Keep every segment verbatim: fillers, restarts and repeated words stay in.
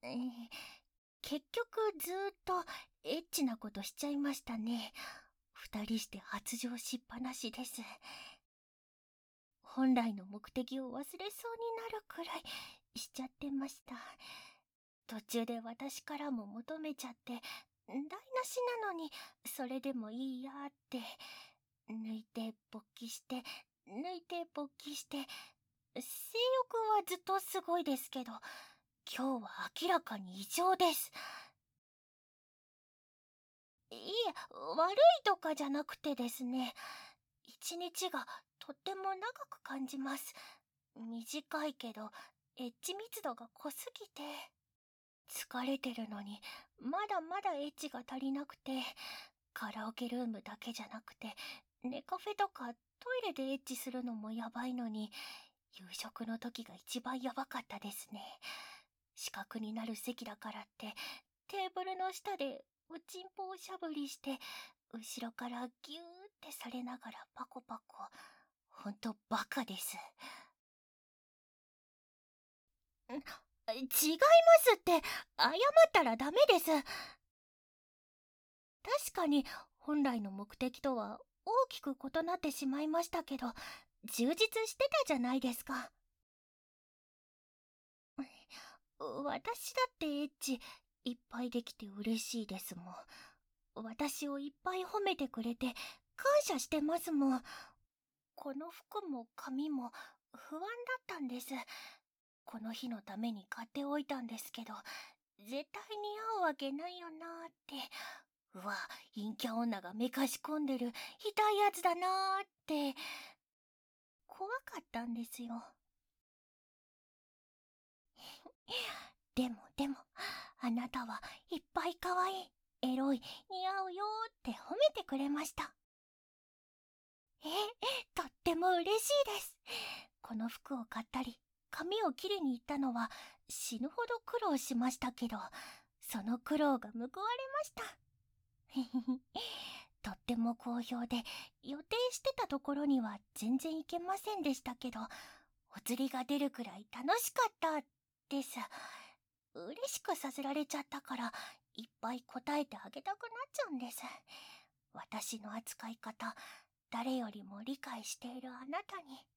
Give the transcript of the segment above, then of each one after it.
えー結局ずーっとエッチなことしちゃいましたね。二人して発情しっぱなしです。本来の目的を忘れそうになるくらいしちゃってました。途中で私からも求めちゃって、台無しなのに、それでもいいやって、抜いて勃起して、抜いて勃起して、性欲はずっとすごいですけど、今日は明らかに異常です。いえ、悪いとかじゃなくてですね、一日がとっても長く感じます。短いけど、エッジ密度が濃すぎて、疲れてるのに、まだまだエッジが足りなくて、カラオケルームだけじゃなくて、ネカフェとかトイレでエッチするのもやばいのに、夕食の時が一番やばかったですね。死角になる席だからって、テーブルの下でおちんぽをしゃぶりして、後ろからギューってされながらパコパコ。ほんとバカです。ん違いますって、謝ったらダメです。確かに本来の目的とは大きく異なってしまいましたけど、充実してたじゃないですか。私だってエッチいっぱいできて嬉しいですもん。私をいっぱい褒めてくれて感謝してますもん。この服も髪も不安だったんです。この日のために買っておいたんですけど、絶対似合うわけないよなーって。うわ、陰キャ女がめかし込んでる、ひどいやつだなーって、怖かったんですよ。でもでも、あなたはいっぱい可愛い、エロい、似合うよーって褒めてくれました。え、とっても嬉しいです。この服を買ったり、髪を切りに行ったのは死ぬほど苦労しましたけど、その苦労が報われました。とっても好評で、予定してたところには全然行けませんでしたけど、お釣りが出るくらい楽しかったです。嬉しくさせられちゃったから、いっぱい答えてあげたくなっちゃうんです。私の扱い方、誰よりも理解しているあなたに。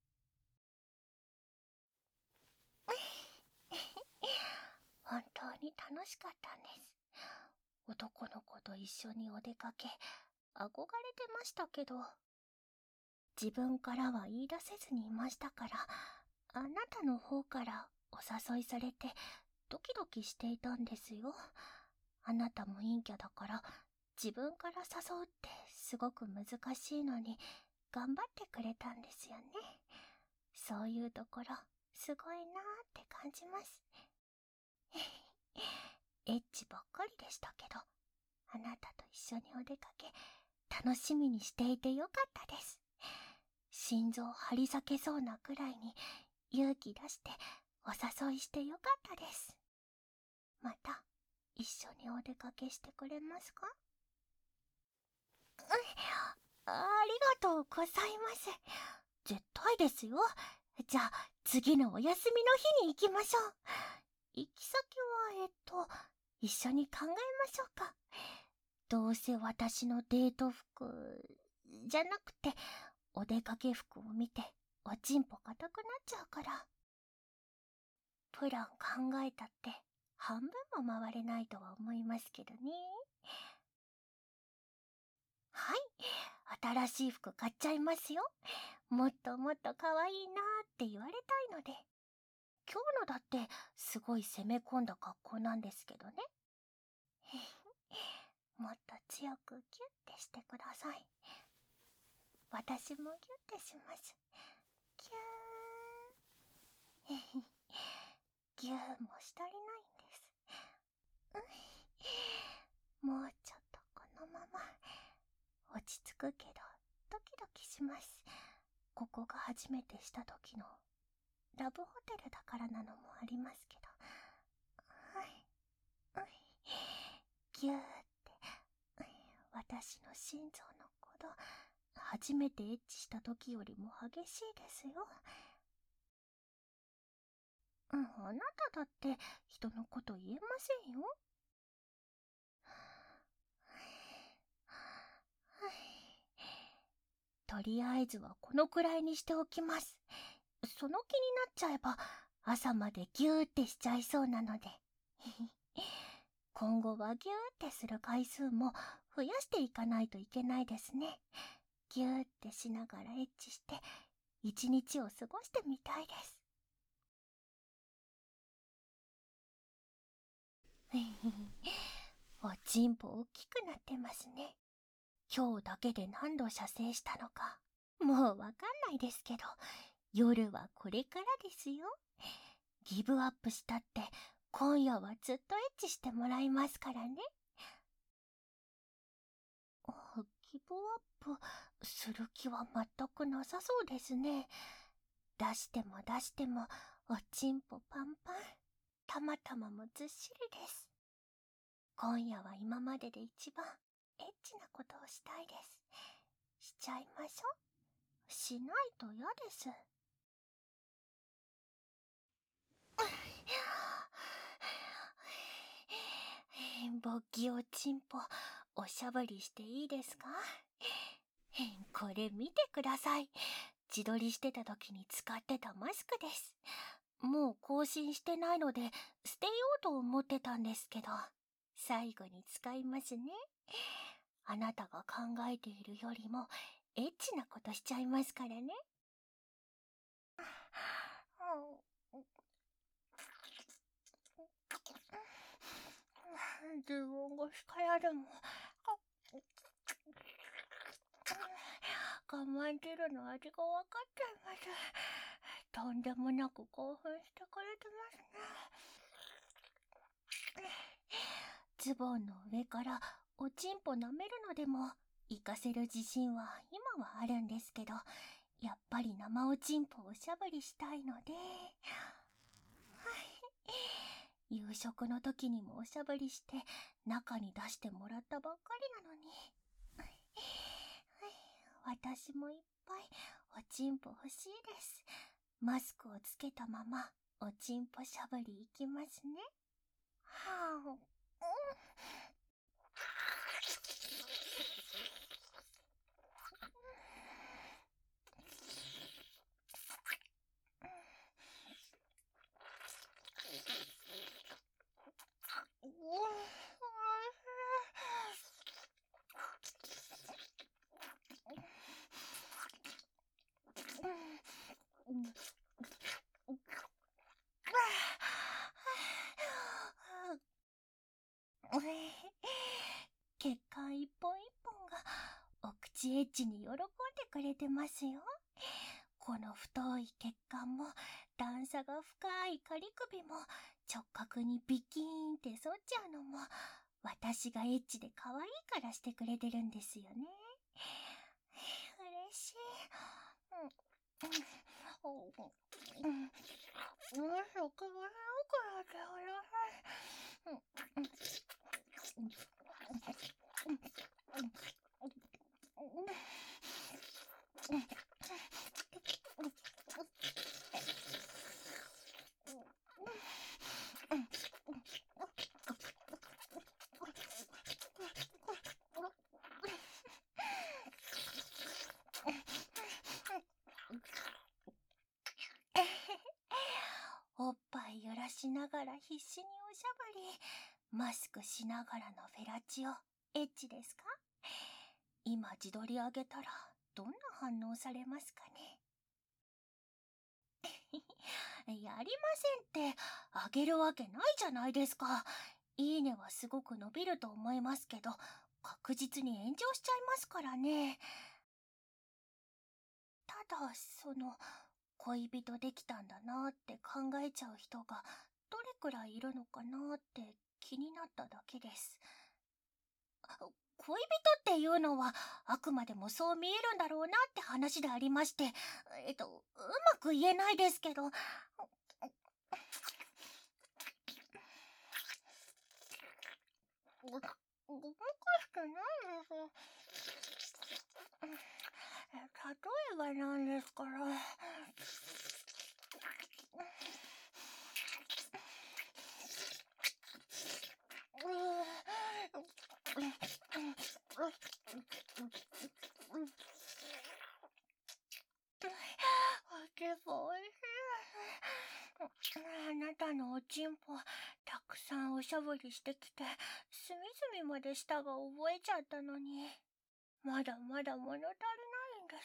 本当に楽しかったんです。男の子と一緒にお出かけ、憧れてましたけど、自分からは言い出せずにいましたから、あなたの方からお誘いされてドキドキしていたんですよ。あなたも陰キャだから自分から誘うってすごく難しいのに頑張ってくれたんですよね。そういうところすごいなーって感じます。エッチばっかりでしたけど、あなたと一緒にお出かけ楽しみにしていてよかったです。心臓張り裂けそうなくらいに勇気出してお誘いしてよかったです。また一緒にお出かけしてくれますか？ありがとうございます。絶対ですよ。じゃあ次のお休みの日に行きましょう。行き先はえっと一緒に考えましょうか。どうせ私のデート服じゃなくてお出かけ服を見ておちんぽ硬くなっちゃうから。プラン考えたって半分も回れないとは思いますけどね。はい、新しい服買っちゃいますよ。もっともっと可愛いなーって言われたいので。今日のだってすごい攻め込んだ格好なんですけどね。もっと強くギュッてしてください。私もギュッてします。ギュー。ギューもし足りないんです。もうちょっとこのまま。落ち着くけどドキドキします。ここが初めてした時のラブホテルだからなのもありますけど。はい、はい、ギューって。私の心臓の鼓動、初めてエッチした時よりも激しいですよ。 うん、あなただって人のこと言えませんよ。とりあえずはこのくらいにしておきます。その気になっちゃえば朝までギューってしちゃいそうなので。今後はギューってする回数も増やしていかないといけないですね。ギューってしながらエッチして一日を過ごしてみたいです。おちんぽ大きくなってますね。今日だけで何度射精したのかもうわかんないですけど、夜はこれからですよ。ギブアップしたって今夜はずっとエッチしてもらいますからね。ギブアップする気は全くなさそうですね。出しても出してもおちんぽパンパン、たまたまもずっしりです。今夜は今までで一番エッチなことをしたいです。しちゃいましょう。しないと嫌です。ぼっきおちんぽおしゃぶりしていいですか？これ見てください。自撮りしてた時に使ってたマスクです。もう更新してないので捨てようと思ってたんですけど、最後に使いますね。あなたが考えているよりもエッチなことしちゃいますからね。自分が力でも我慢汁の味が分かっちゃいます。とんでもなく興奮してくれてますね。ズボンの上からおちんぽ舐めるのでも活かせる自信は今はあるんですけど、やっぱり生おちんぽをしゃぶりしたいので、夕食の時にもおしゃぶりして中に出してもらったばっかりなのに。私もいっぱいおちんぽ欲しいです。マスクをつけたままおちんぽしゃぶりいきますね。はぁ、うん血管一本一本がお口エッジに喜んでくれてますよ。この太い血管も段差が深い仮首も直角にビキーンって反っちゃうのも私がエッチで可愛いからしてくれてるんですよね。嬉しい。うんうんうん、食がよくなってください。うんうんおっぱい揺らしながら必死におしゃぶり、マスクしながらのフェラチオ、エッチですか？今自撮り上げたらどんな反応されますかね？やりませんって、あげるわけないじゃないですか。いいねはすごく伸びると思いますけど、確実に炎上しちゃいますからね。ただ、その、恋人できたんだなって考えちゃう人がどれくらいいるのかなって気になっただけです。恋人っていうのはあくまでもそう見えるんだろうなって話でありまして、えっと、うまく言えないですけど、ご、ごまかしてないです。例えばなんですから。 でもおいしい。あなたのおちんぽ、たくさんおしゃぶりしてきて、隅々まで舌が覚えちゃったのに、まだまだ物足りないんです。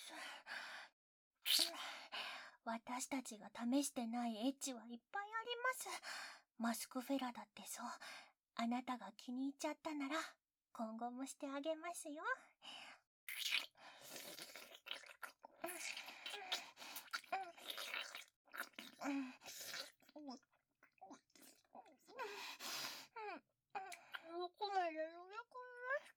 私たちが試してないエッチはいっぱいあります。マスクフェラだってそう。あなたが気に入っちゃったなら、今後もしてあげますよ。どこまで飲み込みました。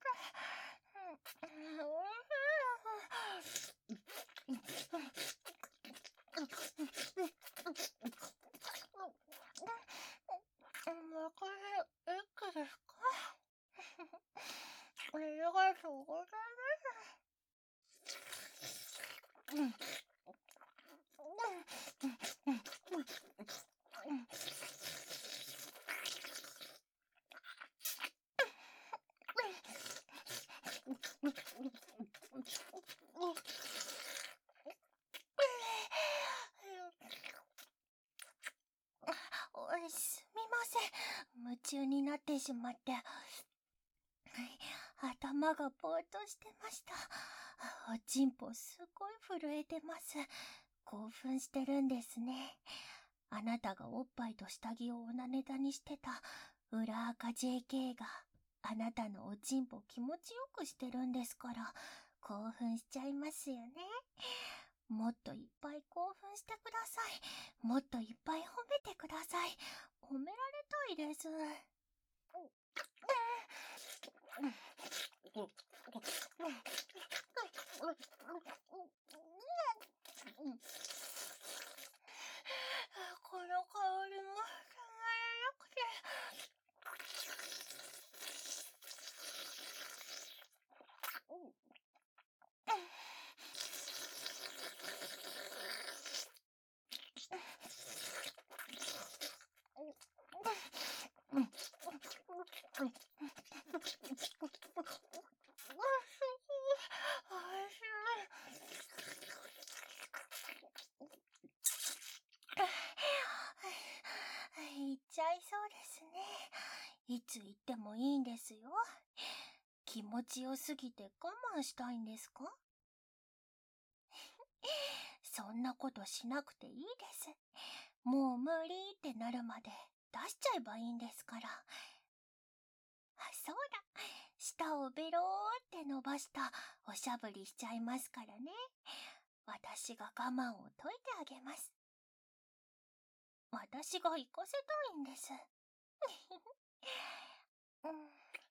これ、いくですか？ありがとうございます。うん。すみません。夢中になってしまって。頭がぼーっとしてました。おちんぽすごい震えてます。興奮してるんですね。あなたがおっぱいと下着をオナネタにしてた裏垢 ジェーケー があなたのおちんぽ気持ちよくしてるんですから興奮しちゃいますよね。もっといっぱい興奮してください。もっといっぱい褒めてください。褒められたいです。この香りもたまらなくて。行っちゃいそうですね。いつ行ってもいいんですよ。気持ちよすぎて我慢したいんですか？そんなことしなくていいです。もう無理ってなるまで出しちゃえばいいんですから。あ、そうだ。舌をベローって伸ばしたおしゃぶりしちゃいますからね。私が我慢を解いてあげます。私が行かせたいんです。うん、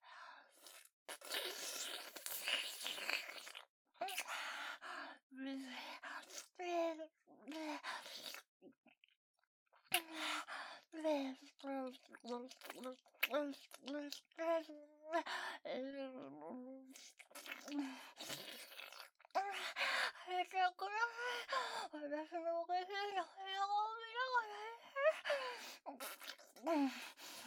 私のおかしいの部屋を見ながらね。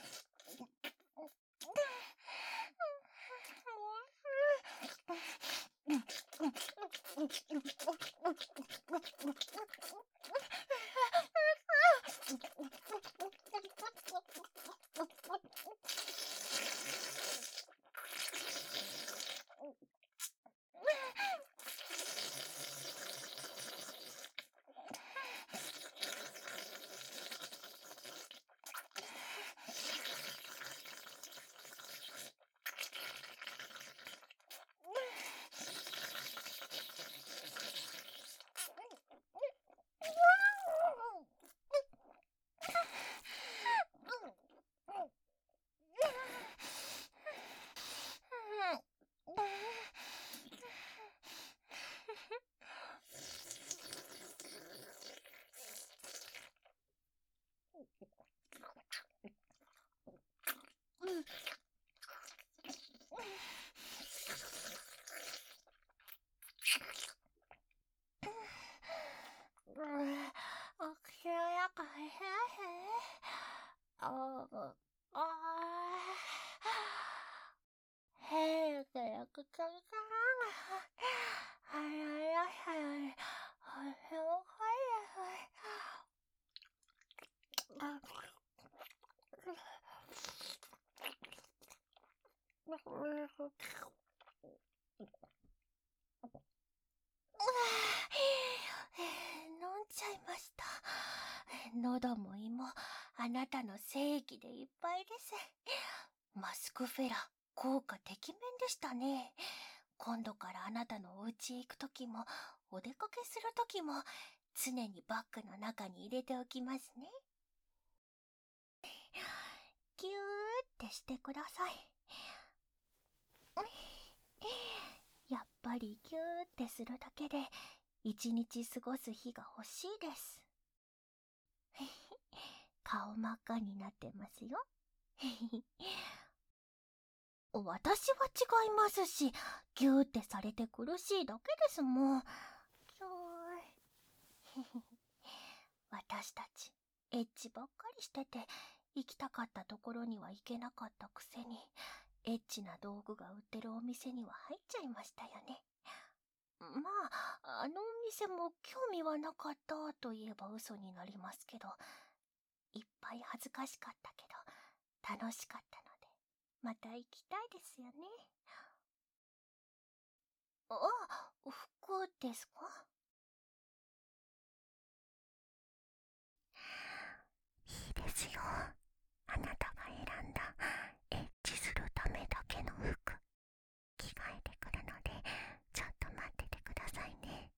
お口の中へへへ。ああ、ああ。 へーくやくかかあららはやはや飲んじゃいました。喉も胃もあなたの正義でいっぱいです。マスクフェラ効果てきめんでしたね。今度からあなたのお家へ行くときもお出かけするときも常にバッグの中に入れておきますね。ギューってしてください。やっぱりギューってするだけで一日過ごす日が欲しいです。顔真っ赤になってますよ。私は違いますし、ギューってされて苦しいだけですもん。私たちエッチばっかりしてて、行きたかったところには行けなかったくせに、エッチな道具が売ってるお店には入っちゃいましたよね。まあ、あのお店も興味はなかったと言えば嘘になりますけど、いっぱい恥ずかしかったけど楽しかったので、また行きたいですよね。あ、服ですか？いいですよ。あなたが選んだエッチするためだけの服、着替えてくるので、ちょっと待っててくださいね。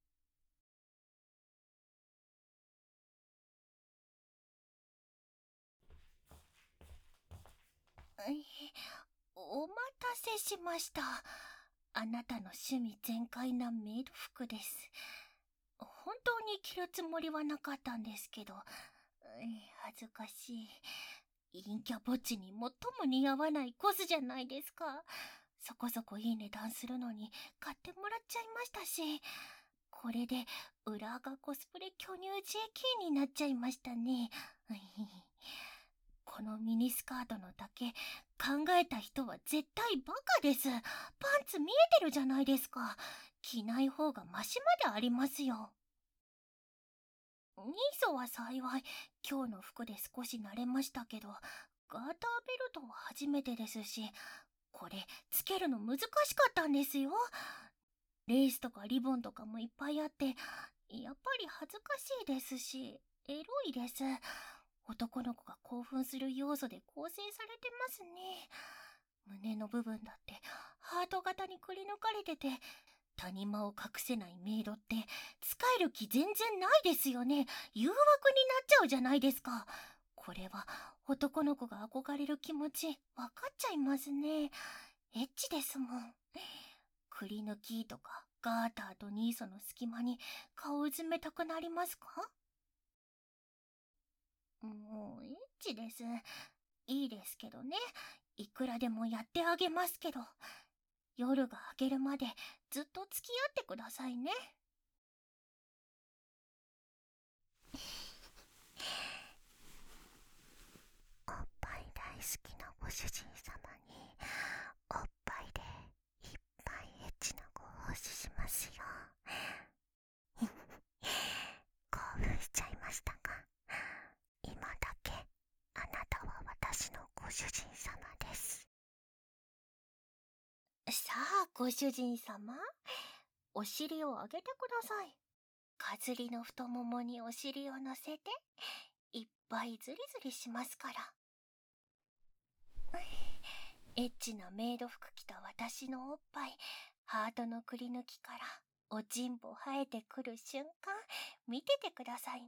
お待たせしました。あなたの趣味全開なメイド服です。本当に着るつもりはなかったんですけど、恥ずかしい。陰キャぼっちに最も似合わないコスじゃないですか。そこそこいい値段するのに買ってもらっちゃいましたし、これで裏垢コスプレ巨乳 ジェーケー になっちゃいましたね。このミニスカートの丈、考えた人は絶対バカです。パンツ見えてるじゃないですか。着ない方がマシまでありますよ。ニーソは幸い今日の服で少し慣れましたけど、ガーターベルトは初めてですし、これつけるの難しかったんですよ。レースとかリボンとかもいっぱいあって、やっぱり恥ずかしいですし、エロいです。男の子が興奮する要素で構成されてますね。胸の部分だってハート型にくり抜かれてて、谷間を隠せないメイドって使える気全然ないですよね。誘惑になっちゃうじゃないですか。これは男の子が憧れる気持ち分かっちゃいますね。エッチですもん。くり抜きとかガーターとニーソの隙間に顔を詰めたくなりますか？もうエッチです。いいですけどね。いくらでもやってあげますけど、夜が明けるまでずっと付き合ってくださいね。おっぱい大好きなご主人様に、おっぱいでいっぱいエッチなご奉仕しますよ。興奮しちゃいましたか？今だけあなたは私のご主人様です。さあ、ご主人様、お尻を上げてください。かずりの太ももにお尻を乗せて、いっぱいズリズリしますから。エッチなメイド服着た私のおっぱい、ハートのくり抜きからおちんぽ生えてくる瞬間、見ててくださいね。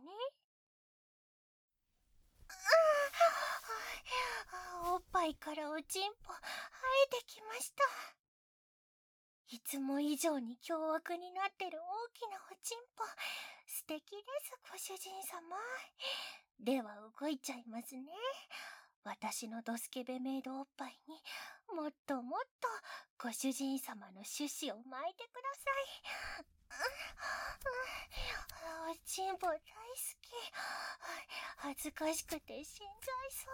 おっぱいからおちんぽ生えてきました。いつも以上に凶悪になってる大きなおちんぽ、素敵ですご主人様。では動いちゃいますね。私のドスケベメイドおっぱいにもっともっとご主人様の種子を巻いてください。おちんぽ大好き。 恥ずかしくて死んじゃいそう。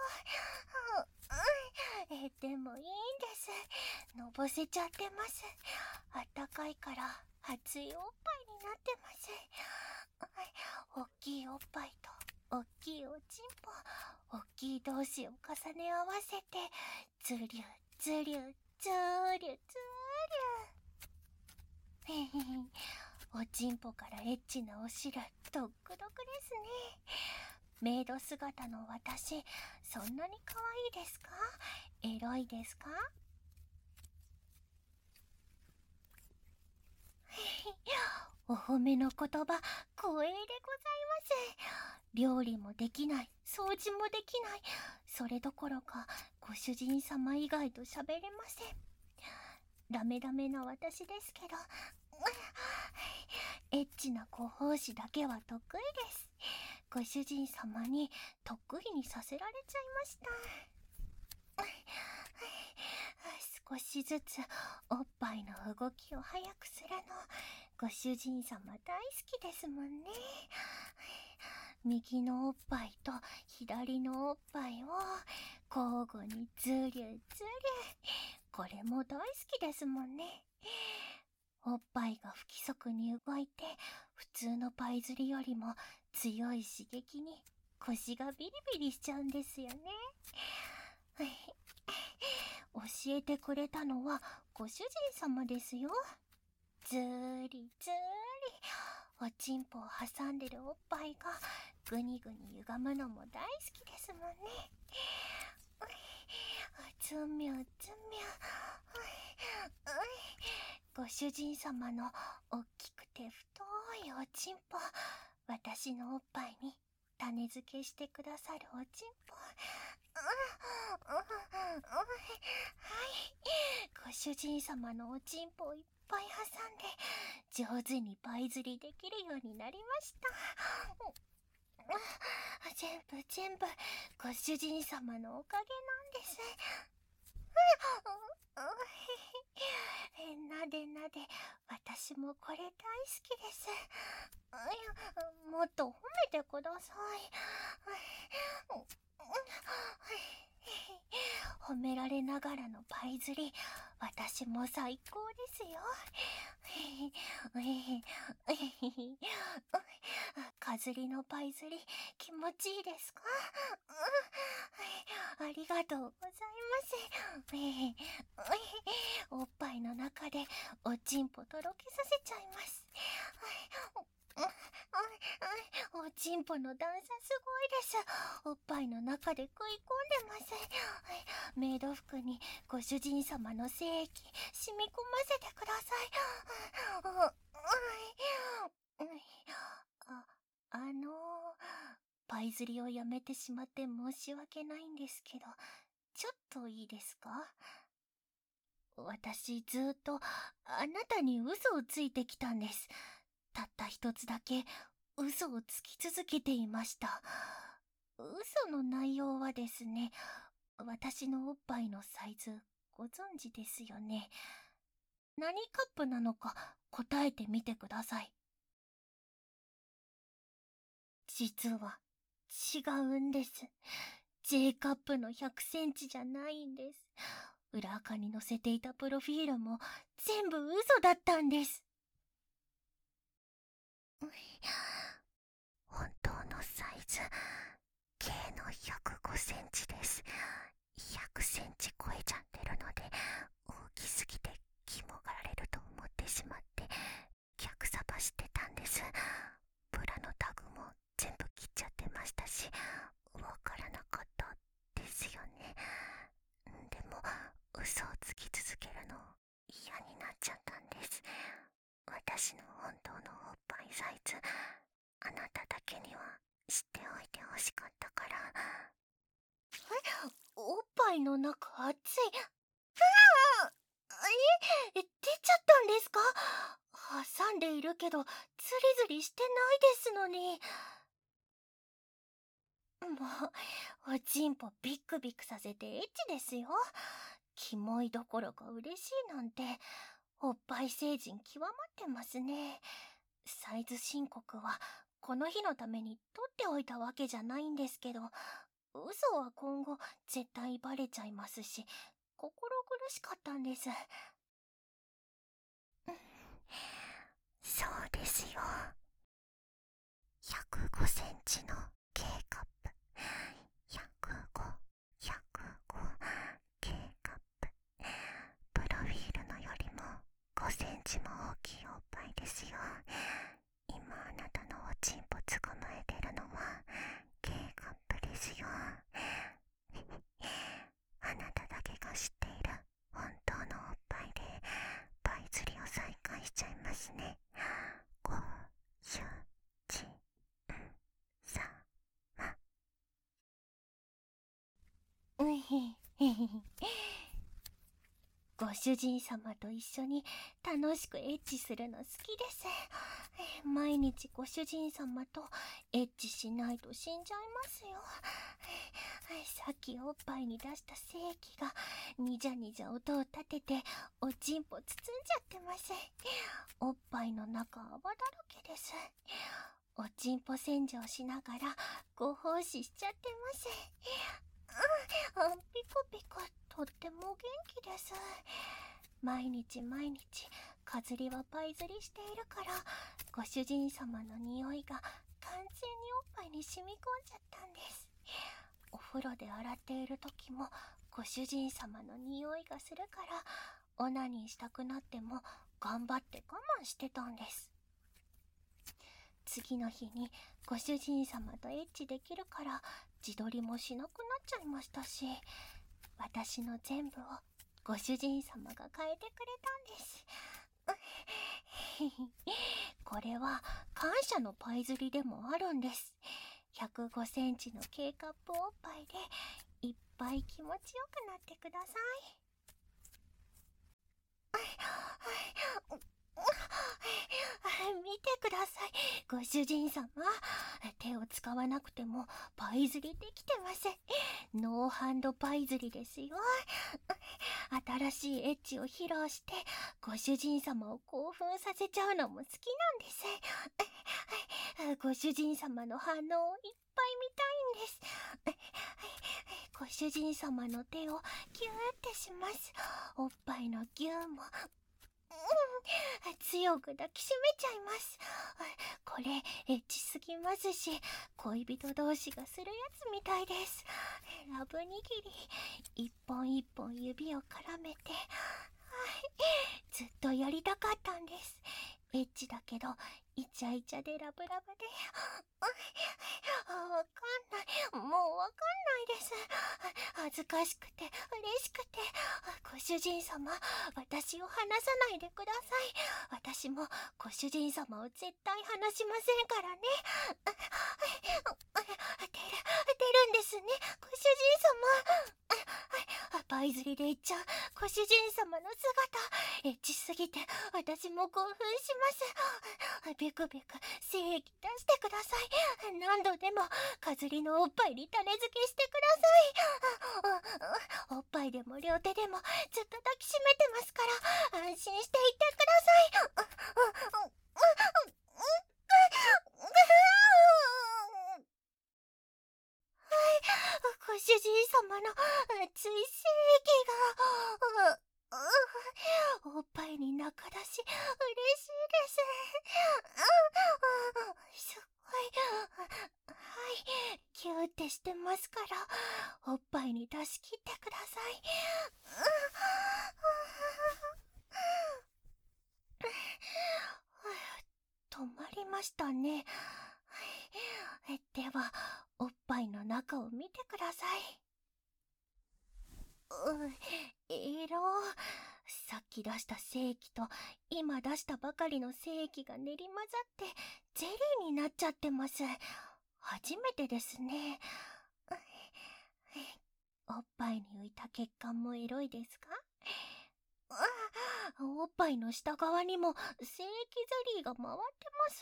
え、でもいいんです。のぼせちゃってます。あったかいから熱いおっぱいになってます。おっきいおっぱいとおっきいおちんぽ、おっきい同士を重ね合わせてズリュズリュズリュズリュ。おちんぽからエッチなお汁ドックドクですね。メイド姿の私、そんなに可愛いですか？エロいですか？お褒めの言葉、光栄でございます。料理もできない、掃除もできない、それどころかご主人様以外と喋れません。ダメダメな私ですけど、エッチなご奉仕だけは得意です。ご主人様に得意にさせられちゃいました。少しずつおっぱいの動きを速くするの、ご主人様大好きですもんね。右のおっぱいと左のおっぱいを交互にズリュズリュ。これも大好きですもんね。おっぱいが不規則に動いて普通のパイ釣りよりも強い刺激に腰がビリビリしちゃうんですよね。教えてくれたのはご主人様ですよ。ずーりずーり、おちんぽを挟んでるおっぱいがぐにぐに歪むのも大好きですもんね。つみゅつみゅ。ご主人様のおっきくて太いおちんぽ、私のおっぱいに種付けしてくださるおちんぽ。はい、ご主人様のおちんぽをいっぱい挟んで上手にパイ釣りできるようになりました。全部全部ご主人様のおかげなんです。なでなで、私もこれ大好きです。もっと褒めてください。褒められながらのパイ釣り、私も最高ですよ。かずりのパイ釣り、気持ちいいですか？ありがとうございます。おっぱいの中でおちんぽとろけさせちゃいます。おちんぽの段差すごいです。おっぱいの中で食い込んでます。メイド服にご主人様の精液染み込ませてください。あ、あのー、パイ釣りをやめてしまって申し訳ないんですけど、ちょっといいですか？私ずーっとあなたに嘘をついてきたんです。たった一つだけ嘘をつき続けていました。嘘の内容はですね、私のおっぱいのサイズご存知ですよね。何カップなのか答えてみてください。実は違うんです。J カップのひゃくセンチじゃないんです。裏垢に載せていたプロフィールも全部嘘だったんです。本当のサイズ、計のひゃくごセンチです。ひゃくセンチ超えちゃってるので、大きすぎてキモがられると思ってしまって、逆さばしてたんです。ブラのタグも全部切っちゃってましたし、わからなかったですよね。でも、嘘をつき続けるの嫌になっちゃったんです。私の本当のおっぱいサイズ、あなただけには知っておいてほしかったから。え、おっぱいの中熱い。え、出ちゃったんですか？挟んでいるけど、ズリズリしてないですのに。もう、おちんぽビックビックさせてエッチですよ。キモいどころか嬉しいなんて、おっぱい成人極まってますね。サイズ申告はこの日のために取っておいたわけじゃないんですけど、嘘は今後絶対バレちゃいますし、心苦しかったんです。 そうですよ。ひゃくごセンチの K カップ、ひゃくご、ひゃくご K カップ、プロフィールのよりもごセンチも大きいおっぱいですよ。今あなたのおちんぽ捕まえてるのは K カップですよ。あなただけが知っている本当のおっぱいでパイ釣りを再開しちゃいますね。ご、しゅ、ち、ん、さ、ま。 うへへへ。ご主人様と一緒に楽しくエッチするの好きです。毎日ご主人様とエッチしないと死んじゃいますよ。さっきおっぱいに出した精液がにじゃにじゃ音を立てておちんぽ包んじゃってます。おっぱいの中泡だらけです。おちんぽ洗浄しながらご奉仕しちゃってます。あ、ピコピコとっても元気です。毎日毎日かずりはパイ釣りしているから、ご主人様の匂いが完全におっぱいに染み込んじゃったんです。お風呂で洗っている時もご主人様の匂いがするから、オナニーしたくなっても頑張って我慢してたんです。次の日にご主人様とエッチできるから自撮りもしなくなっちゃいましたし、私の全部をご主人様が変えてくれたんです。これは感謝のパイ釣りでもあるんです。ひゃくごセンチの K カップおっぱいでいっぱい気持ちよくなってください。見てください、ご主人様。手を使わなくてもパイ釣りできてません。ノーハンドパイ釣りですよ。新しいエッチを披露してご主人様を興奮させちゃうのも好きなんです。ご主人様の反応をいっぱい見たいんです。ご主人様の手をギューってします。おっぱいのギューもうん、強く抱きしめちゃいます。これエッチすぎますし、恋人同士がするやつみたいです。ラブ握り、一本一本指を絡めて、ずっとやりたかったんです。エッチだけどイチャイチャでラブラブで、わかんない、もうわかんないです。恥ずかしくて嬉しくて、ご主人様、私を離さないでください。私もご主人様を絶対離しませんからね。出る出るんですね、ご主人様。パイ釣りで行っちゃうご主人様の姿、エッチすぎて私も興奮します。ビクビク精液出してください。何度でもかずりのおっぱいに種付けしてください。おっぱいでも両手でもずっと抱きしめてますから、安心していてください。ご主人様の熱い精液がおっぱいに中出し嬉しいです。すごい、はい、キューってしてますから、おっぱいに出し切ってください。止まりましたね。ではおっぱいの中を見てください。うえろ、さっき出した精液と今出したばかりの精液が練り混ざってゼリーになっちゃってます。初めてですね。おっぱいに浮いた血管もエロいですか？おっぱいの下側にも精液ゼリーが回ってます。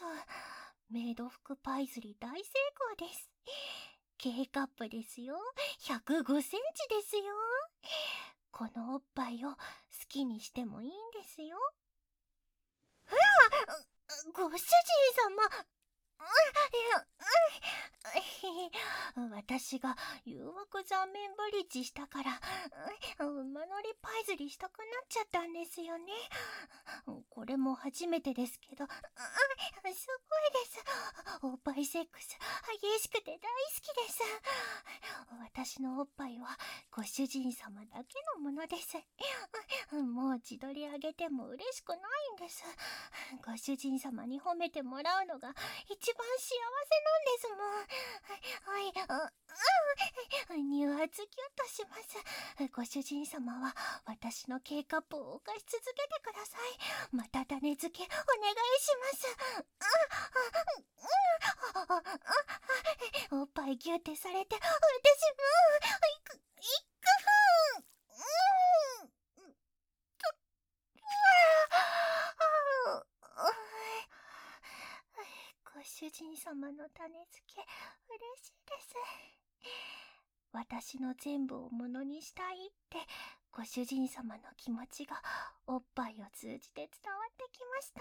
メイド服パイ釣り大成功です。K カップですよ。ひゃくごセンチですよ。このおっぱいを好きにしてもいいんですよ。うわっ、ご主人様。 私が誘惑残面ブリッジしたから、馬乗りパイズリしたくなっちゃったんですよね。これも初めてですけど、すごいです。おっぱいセックス、激しくて大好きです。私のおっぱいはご主人様だけのものです。もう自撮り上げても嬉しくないんです。ご主人様に褒めてもらうのが一番幸せなんですもん。はい、あ、乳圧ギュッとします。ご主人様は私の K カップを動かし続けてください。また種付けお願いします。おっぱいギュッてされて、私もいく、いくふん。ご主人様の種付け嬉しいです。私の全部をものにしたいってご主人様の気持ちがおっぱいを通じて伝わってきました。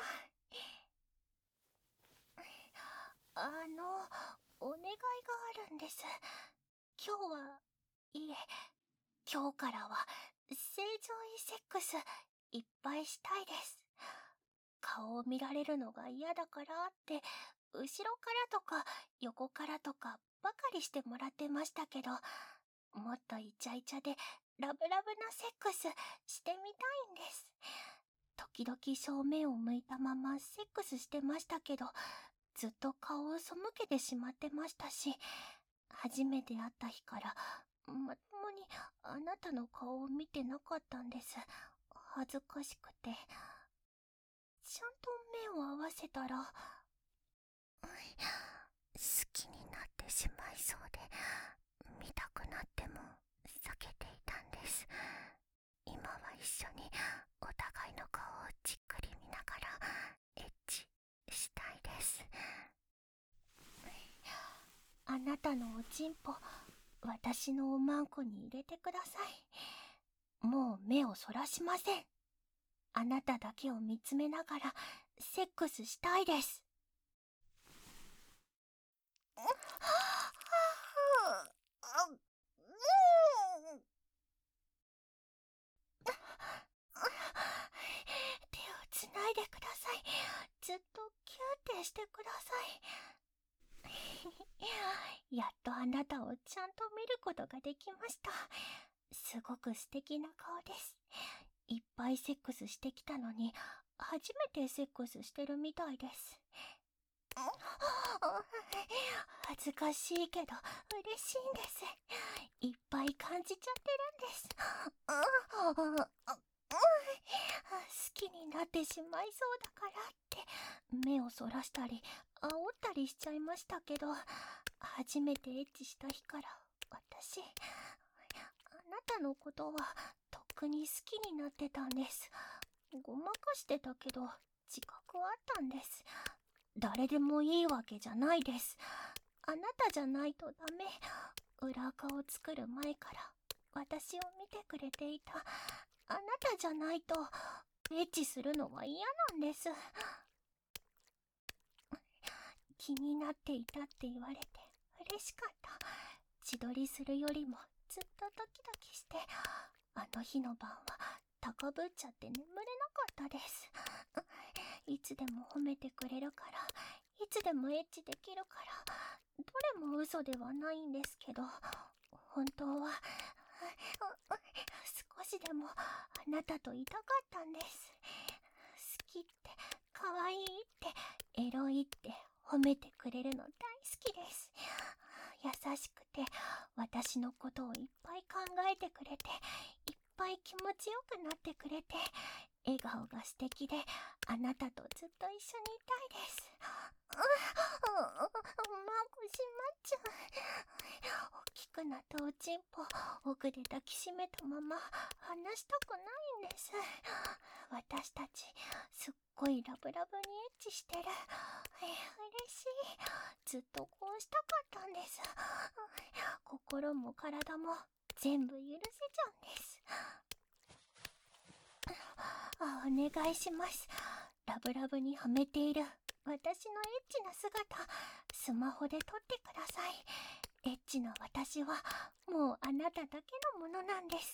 あの、お願いがあるんです。今日は、いえ、今日からは正常位セックスいっぱいしたいです。顔を見られるのが嫌だからって後ろからとか横からとかばかりしてもらってましたけど、もっとイチャイチャでラブラブなセックスしてみたいんです。時々正面を向いたままセックスしてましたけど、ずっと顔を背けてしまってましたし、初めて会った日からまともにあなたの顔を見てなかったんです。恥ずかしくて。ちゃんと目を合わせたら、 好きになってしまいそうで、見たくなっても避けていたんです。今は一緒にお互いの顔をじっくり見ながらエッチしたいです。 あなたのおちんぽ、私のおまんこに入れてください。もう目をそらしません。あなただけを見つめながらセックスしたいです。手をつないでください。ずっとキューってしてください。やっとあなたをちゃんと見ることができました。すごく素敵な顔です。いっぱいセックスしてきたのに初めてセックスしてるみたいです。恥ずかしいけど嬉しいんです。いっぱい感じちゃってるんです。好きになってしまいそうだからって目をそらしたり煽ったりしちゃいましたけど、初めてエッチした日から私、あなたのことはとっくに好きになってたんです。ごまかしてたけど自覚はあったんです。誰でもいいわけじゃないです。あなたじゃないとダメ。裏垢を作る前から私を見てくれていたあなたじゃないとエッチするのは嫌なんです。気になっていたって言われて嬉しかった。自撮りするよりもずっとドキドキして、あの日の晩は高ぶっちゃって眠れなかったです。いつでも褒めてくれるから、いつでもエッチできるから、どれも嘘ではないんですけど、本当は少しでもあなたといたかったんです。好きって、可愛いって、エロいって褒めてくれるの大好きです。優しくて私のことをいっぱい考えてくれて、いっぱい気持ちよくなってくれて、笑顔が素敵であなたとずっと一緒にいたいです。マークしまっちゃう。大きくなったおちんぽ奥で抱きしめたまま離したくないんです。私たちすっごいラブラブにエッチしてる。嬉しい。ずっとこうしたかったんです。心も体も全部許せちゃうんです。あ、お願いします。ラブラブにはめている私のエッチな姿、 スマホで撮ってください。エッチな私はもうあなただけのものなんです。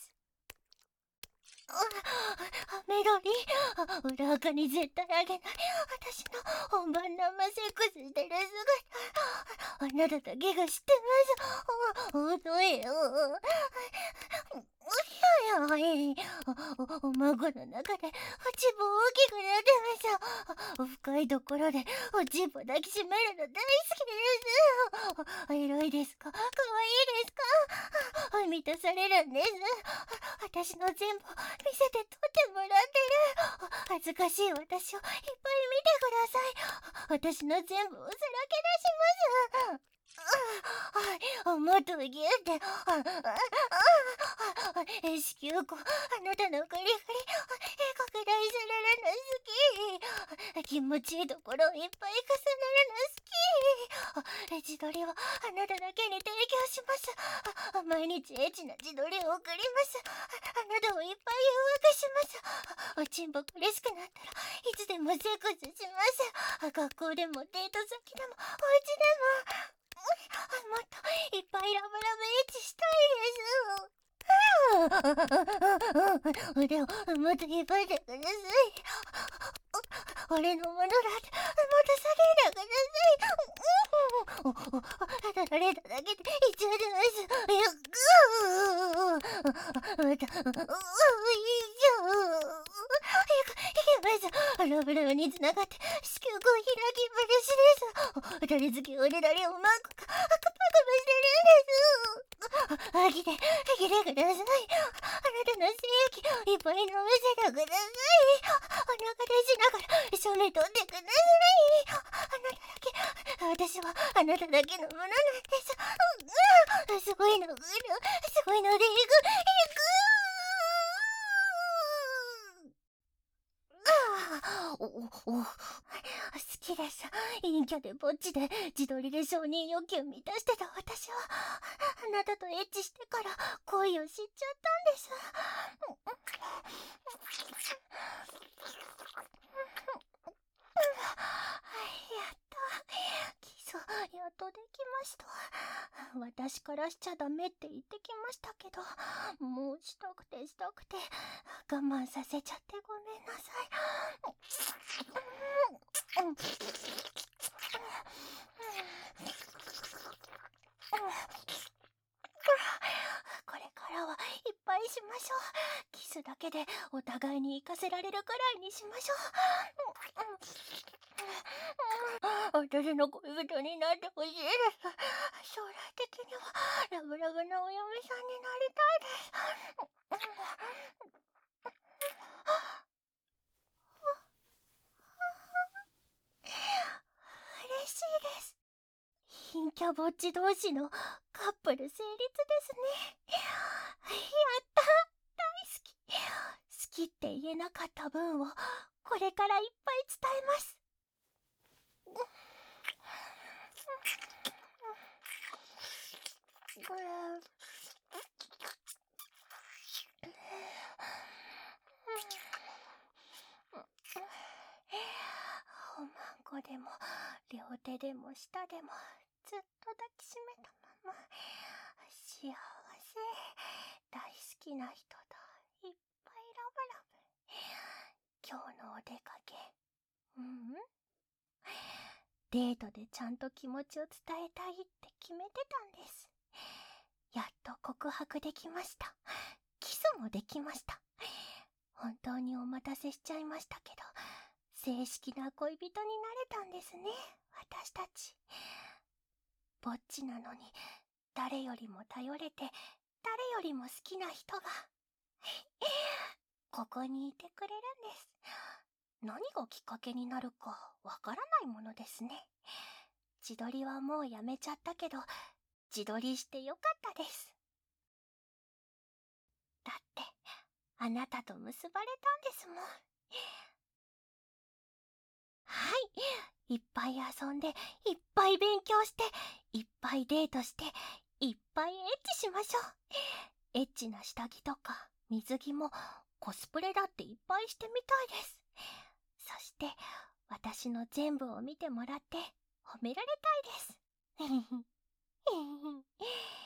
メロリー、裏垢に絶対あげない私の本番生セックスしてる姿、あなただけが知ってます。おどえよ。はい、お孫の中でおちぼ大きくなってます。深いところでおちぼ抱きしめるの大好きです。エロいですか？可愛いですか？満たされるんです。私の全部見せて撮ってもらってる。恥ずかしい私をいっぱい見てください。私の全部をさらけ出します。あ、もっとギュって、あ、あ、あ、あ、子宮口、あなたのグリグリ、拡大されるの好き。気持ちいいところをいっぱい重ねるの好き。自撮りはあなただけに提供します。毎日エッチな自撮りを送ります。あなたをいっぱい誘惑します。おちんぽ苦しくなったらいつでもセックスします。学校でもデート先でもお家でも。もっといっぱいラブラブエッチしたいです。腕をもっと引っ張ってください。俺のものだってもっと下げてください。ただれただけで言っちゃってます。また、ういしょ。ラブラブにつながって子宮口開きっぱなしです。誰付き俺だれをマークかパクパクしてるんです。あげてあげてください。あなたの精液いっぱい飲ませてください。お腹出しながら写メ撮ってください。あなただけ、私はあなただけのものなんです。すごいの来る、すごいのでいくいく。おおお好きです。陰キャでぼっちで自撮りで承認欲求満たしてた私はあなたとエッチしてから恋を知っちゃったんです。やった、キスやっとできました。私からしちゃダメって言ってきましたけど、もうしたくてしたくて我慢させちゃってごめんなさい。これからはいっぱいしましょう。キスだけでお互いに活かせられるくらいにしましょう。私の恋人になってほしいです。将来的にはラブラブなお嫁さんになりたいです。嬉しいです。陰キャぼっち同士のカップル成立ですね。やった、大好き。好きって言えなかった分をこれからいっぱい伝えます。おまんこでも両手でも舌でもずっと抱きしめたまま、幸せ、大好きな人といっぱいラブラブ。今日のお出かけ、うん、デートでちゃんと気持ちを伝えたいって決めてたんです。やっと告白できました。キスもできました。本当にお待たせしちゃいましたけど、正式な恋人になれたんですね、私たち。ぼっちなのに誰よりも頼れて、誰よりも好きな人がここにいてくれるんです。何がきっかけになるかわからないものですね。自撮りはもうやめちゃったけど、自撮りしてよかったです。だってあなたと結ばれたんですもん。はい、いっぱい遊んで、いっぱい勉強して、いっぱいデートして、いっぱいエッチしましょう。エッチな下着とか水着もコスプレだっていっぱいしてみたいです。そして私の全部を見てもらって褒められたいです。 ふふふふ